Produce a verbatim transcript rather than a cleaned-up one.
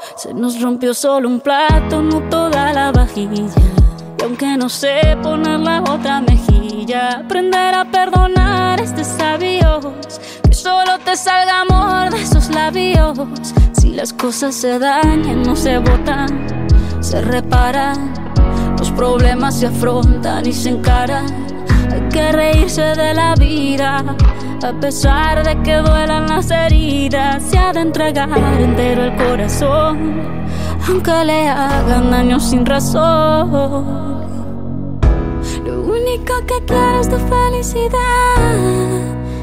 Se nos rompió solo un plato, no toda la vajilla. Y aunque no sé poner la otra mejilla, aprender a perdonar es de sabios. Que solo te salga amor de esos labios. Si las cosas se dañan, no se botan, se reparan. Los problemas se afrontan y se encaran. Hay que reírse de la vida, a pesar de que duelan las heridas. Se ha de entregar entero el corazón, aunque le hagan daño sin razón. Lo único que quiero es tu felicidad.